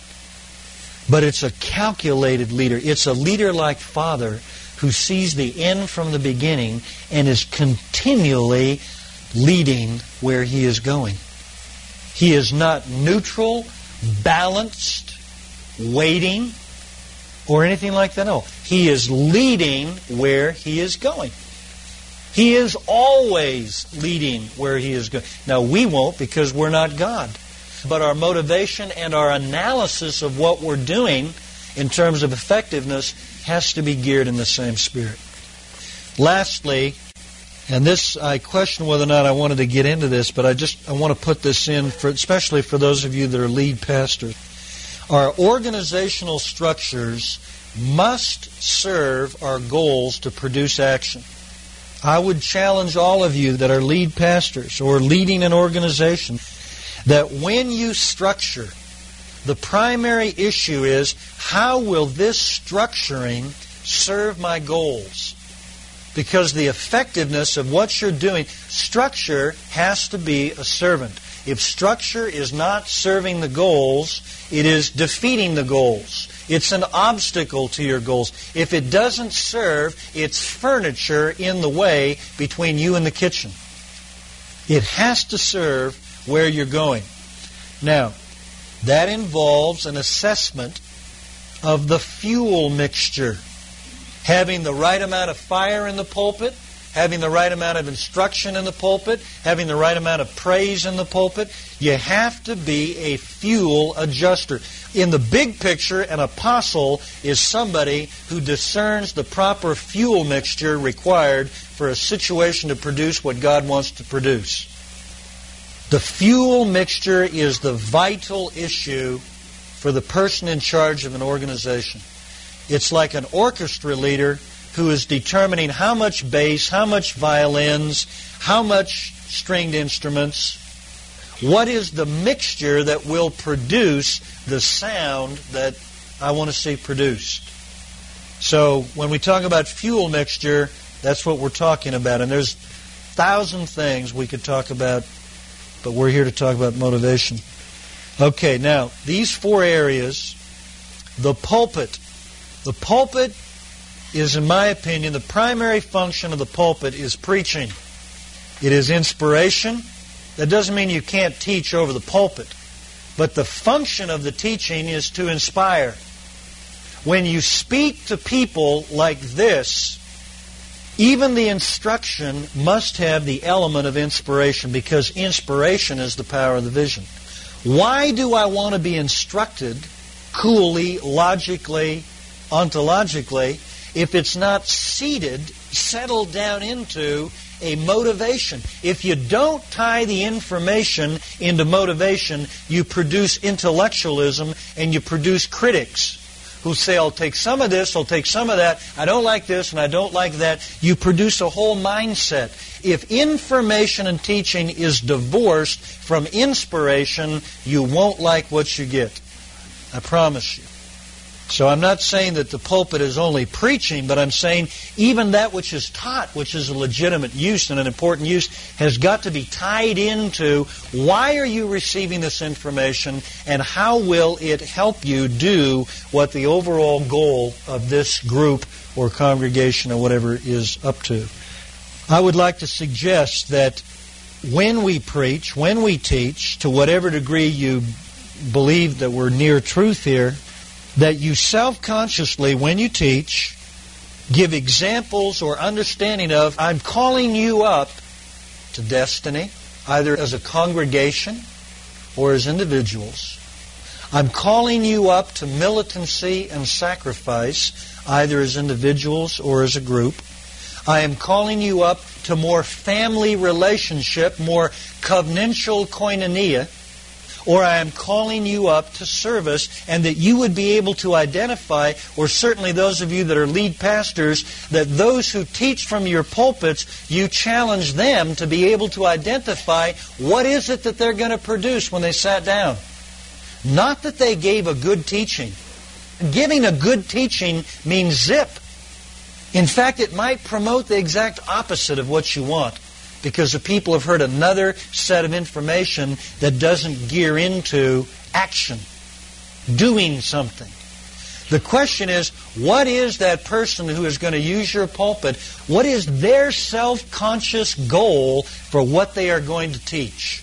But it's a calculated leader. It's a leader like Father who sees the end from the beginning and is continually leading where He is going. He is not neutral, balanced, waiting, or anything like that. No. He is leading where He is going. He is always leading where He is going. Now, we won't because we're not God. But our motivation and our analysis of what we're doing in terms of effectiveness has to be geared in the same spirit. Lastly, and this, I question whether or not I wanted to get into this, but I just I want to put this in, for, especially for those of you that are lead pastors. Our organizational structures must serve our goals to produce action. I would challenge all of you that are lead pastors or leading an organization that when you structure, the primary issue is how will this structuring serve my goals? Because the effectiveness of what you're doing, structure has to be a servant. If structure is not serving the goals, it is defeating the goals. It's an obstacle to your goals. If it doesn't serve, it's furniture in the way between you and the kitchen. It has to serve where you're going. Now, that involves an assessment of the fuel mixture. Having the right amount of fire in the pulpit, having the right amount of instruction in the pulpit, having the right amount of praise in the pulpit. You have to be a fuel adjuster. In the big picture, an apostle is somebody who discerns the proper fuel mixture required for a situation to produce what God wants to produce. The fuel mixture is the vital issue for the person in charge of an organization. It's like an orchestra leader who is determining how much bass, how much violins, how much stringed instruments. What is the mixture that will produce the sound that I want to see produced? So when we talk about fuel mixture, that's what we're talking about. And there's a thousand things we could talk about, but we're here to talk about motivation. Okay, now, these four areas, the pulpit. The pulpit is, in my opinion, the primary function of the pulpit is preaching. It is inspiration. That doesn't mean you can't teach over the pulpit. But the function of the teaching is to inspire. When you speak to people like this, even the instruction must have the element of inspiration, because inspiration is the power of the vision. Why do I want to be instructed coolly, logically, ontologically, if it's not seated, settled down into a motivation? If you don't tie the information into motivation, you produce intellectualism and you produce critics who say, I'll take some of this, I'll take some of that, I don't like this and I don't like that. You produce a whole mindset. If information and teaching is divorced from inspiration, you won't like what you get. I promise you. So I'm not saying that the pulpit is only preaching, but I'm saying even that which is taught, which is a legitimate use and an important use, has got to be tied into why are you receiving this information and how will it help you do what the overall goal of this group or congregation or whatever is up to. I would like to suggest that when we preach, when we teach, to whatever degree you believe that we're near truth here, that you self-consciously, when you teach, give examples or understanding of, I'm calling you up to destiny, either as a congregation or as individuals. I'm calling you up to militancy and sacrifice, either as individuals or as a group. I am calling you up to more family relationship, more covenantal koinonia, or I am calling you up to service, and that you would be able to identify, or certainly those of you that are lead pastors, that those who teach from your pulpits, you challenge them to be able to identify what is it that they're going to produce when they sat down. Not that they gave a good teaching. Giving a good teaching means zip. In fact, it might promote the exact opposite of what you want, because the people have heard another set of information that doesn't gear into action, doing something. The question is, what is that person who is going to use your pulpit, what is their self-conscious goal for what they are going to teach?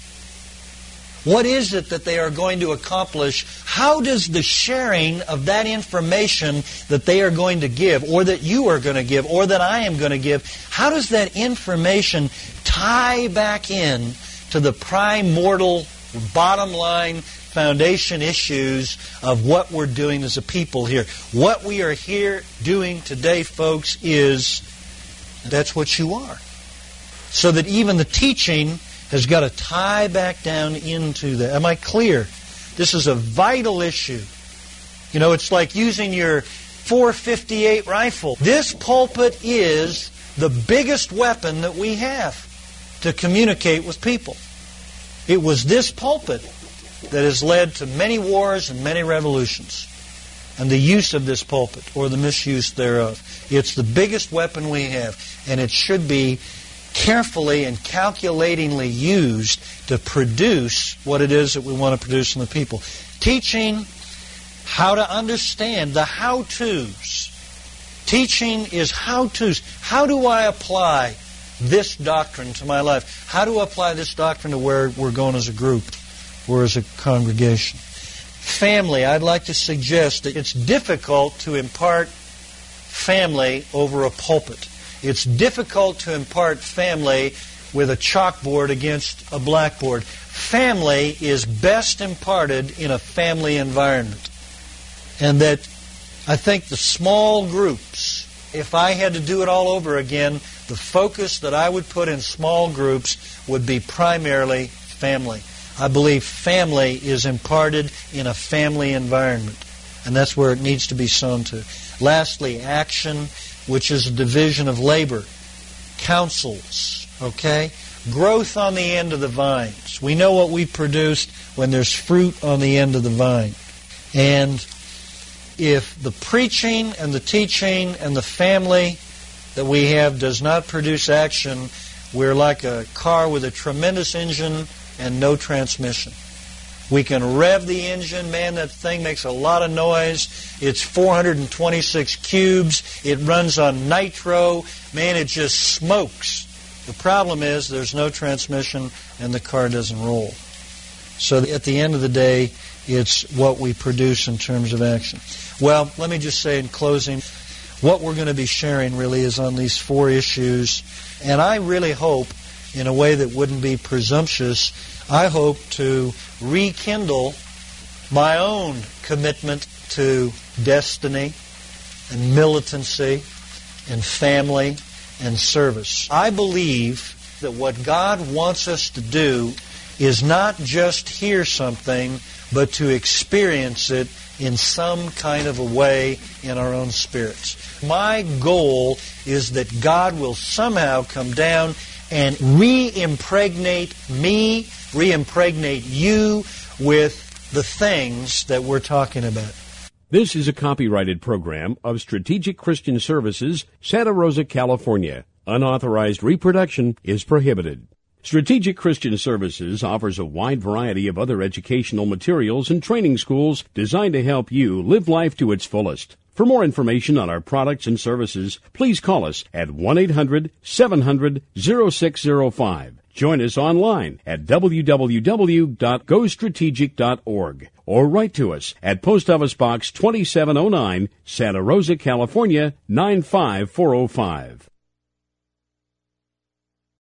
What is it that they are going to accomplish? How does the sharing of that information that they are going to give, or that you are going to give, or that I am going to give, how does that information tie back in to the primordial, bottom line, foundation issues of what we're doing as a people here? What we are here doing today, folks, is that's what you are. So that even the teaching has got to tie back down into that. Am I clear? This is a vital issue. You know, it's like using your four fifty-eight rifle. This pulpit is the biggest weapon that we have to communicate with people. It was this pulpit that has led to many wars and many revolutions. And the use of this pulpit, or the misuse thereof. It's the biggest weapon we have. And it should be carefully and calculatingly used to produce what it is that we want to produce in the people. Teaching how to understand the how-tos. Teaching is how-tos. How do I apply this doctrine to my life? How do I apply this doctrine to where we're going as a group or as a congregation? Family, I'd like to suggest that it's difficult to impart family over a pulpit. It's difficult to impart family with a chalkboard against a blackboard. Family is best imparted in a family environment. And that I think the small groups, if I had to do it all over again, the focus that I would put in small groups would be primarily family. I believe family is imparted in a family environment. And that's where it needs to be sown to. Lastly, action, which is a division of labor. Counsels, okay? Growth on the end of the vines. We know what we produced when there's fruit on the end of the vine. And if the preaching and the teaching and the family that we have does not produce action, we're like a car with a tremendous engine and no transmission. We can rev the engine. Man, that thing makes a lot of noise. It's four hundred twenty-six cubes. It runs on nitro. Man, it just smokes. The problem is there's no transmission and the car doesn't roll. So at the end of the day, it's what we produce in terms of action. Well, let me just say in closing, what we're going to be sharing really is on these four issues. And I really hope, in a way that wouldn't be presumptuous, I hope to rekindle my own commitment to destiny and militancy and family and service. I believe that what God wants us to do is not just hear something, but to experience it in some kind of a way in our own spirits. My goal is that God will somehow come down and re-impregnate me, re-impregnate you with the things that we're talking about. This is a copyrighted program of Strategic Christian Services, Santa Rosa, California. Unauthorized reproduction is prohibited. Strategic Christian Services offers a wide variety of other educational materials and training schools designed to help you live life to its fullest. For more information on our products and services, please call us at one eight hundred seven hundred oh six oh five. Join us online at w w w dot go strategic dot org or write to us at Post Office Box twenty-seven oh nine, Santa Rosa, California nine five four oh five.